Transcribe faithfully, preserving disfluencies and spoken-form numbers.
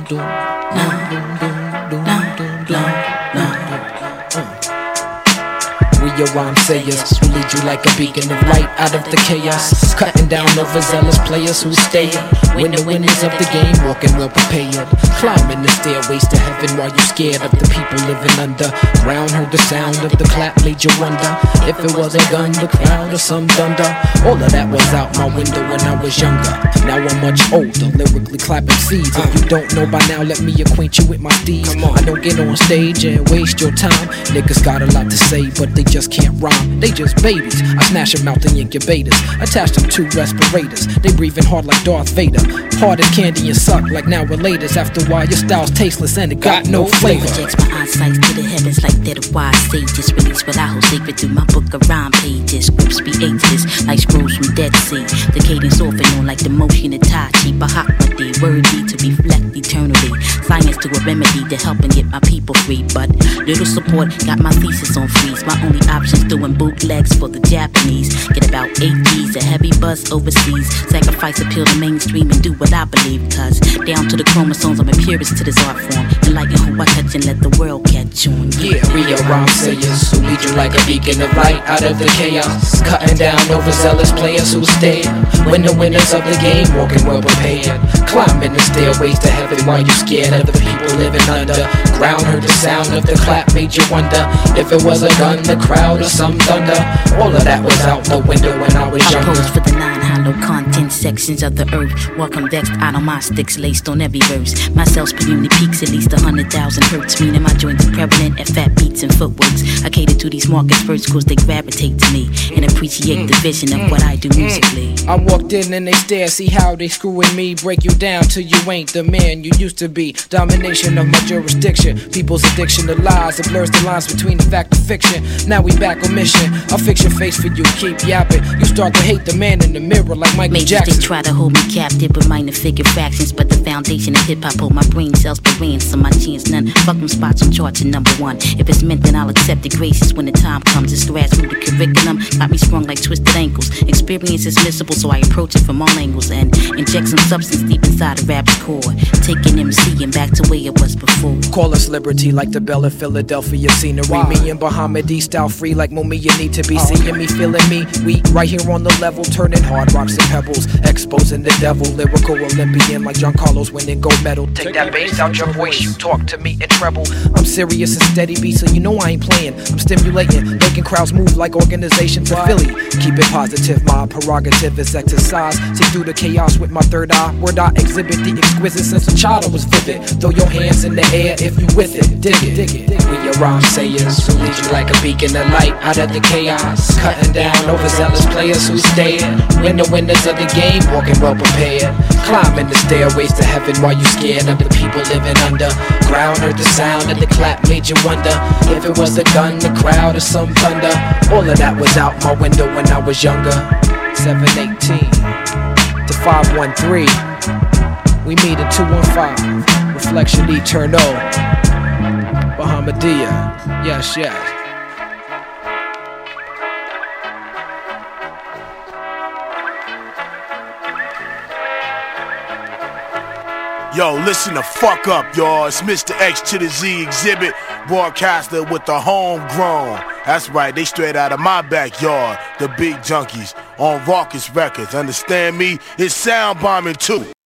We are rhyme sayers who lead you like a beacon of light out of the chaos, cutting down overzealous players who stay. When the winners of the game walking well prepared, climbing the stairways to heaven while you scared of the people living underground. Heard the sound of the clap, made you wonder if it was a gun, the crowd, or some thunder. All of that was out my window when I was younger. Now I'm much older, lyrically clapping seeds. If you don't know by now, let me acquaint you with my steeds. I don't get on stage and waste your time. Niggas got a lot to say, but they just can't rhyme. They just babies. I snatch them out the incubators, attach them to respirators. They breathing hard like Darth Vader, hard as candy and suck like now relators. After a while, your style's tasteless and it got no flavor. Projects my eyesight to the heavens like they're the wise sages. Release what I hold sacred through my book of rhyme pages. Scripts be ageless like scrolls from Dead Sea. The cadence off and on like the motion of Tai Chi. Bahakmati, worthy to reflect eternity. Science to a remedy to help and get my people free. But little support got my thesis on freeze. My only option's doing bootlegs for the Japanese. Get about eight G's, a heavy buzz overseas. Sacrifice appeal to mainstream and do what I believe. Cause down to the chromosomes, I'm a purist to this art form. Enlighten who I touch and let the world catch on. Yeah, we are rhyme sayers who lead you like a beacon of light out of the chaos, cutting down overzealous players who stay. When the winners of the game walking well prepared, climbing the stairways to heaven while you scared of the people living underground. Heard the sound of the clap, made you wonder if it was a gun, the crowd, or some thunder. All of that was out the window when I was younger. I pose for the nine hollow content sections of the earth. While convexed out on my sticks laced on every verse. My cells per unit peaks at least a hundred thousand hertz, meaning my joints are prevalent at fat beats and footworks. I cater to these markets first cause they gravitate to me and appreciate the vision of what I do musically. I walked in and they stare, see how they screwing me. Break you down till you ain't the man you used to be. Domination of my jurisdiction, people's addiction to lies. It blurs the lines between the fact and fiction. Now we back on mission, I'll fix your face for you, keep yapping. You start to hate the man in the mirror like Michael Maybe Jackson. They try to hold me captive with minor figure fractions, but the foundation of hip-hop hold my brain cells for ransom. My chance none, fuck them spots on charts and number one. If it's meant then I'll accept it gracious when the time comes. It's grassroots curriculum, got me sprung like twisted ankles. Experience is missable so I approach it from all angles and inject some substance deep inside of rap's core, taking M C and back to where it was before. Call us liberty like the Belle of Philadelphia scenery. Wow. Me and Bahamadia style free like Mumia need to be oh. Seeing me, feeling me, we right here on the level, turning hard rocks and pebbles, exposing the devil, lyrical Olympian like John Carlos winning gold medal. Take, Take that bass out your voice, you talk to me in treble. I'm serious and steady beat, so you know I ain't playing. I'm stimulating, making crowds move like organizations in Philly. Keep it positive, my prerogative is exercise. See through the chaos with my third eye, word I exhibit the exquisite sense of child I was vivid. Throw your hands in the air if you with it, dig it, dig it. We your rhyme sayers who lead you like a beacon of light out of the chaos, cutting down overzealous players who stay. When the winners of the game walking well prepared, climbing the stairways to heaven while you scared of the people living underground. Heard the sound of the clap, made you wonder if it was a gun, the crowd, or some thunder. All of that was out my window when I was younger. seven eighteen to five one three, we meet at two one five, Reflection Eternal, Bahamadia, yes, yes. Yo, listen the fuck up, y'all. It's Mister X to the Z Exhibit, broadcaster with the homegrown. That's right, they straight out of my backyard. The Big Junkies on Raucous Records. Understand me? It's sound bombing too.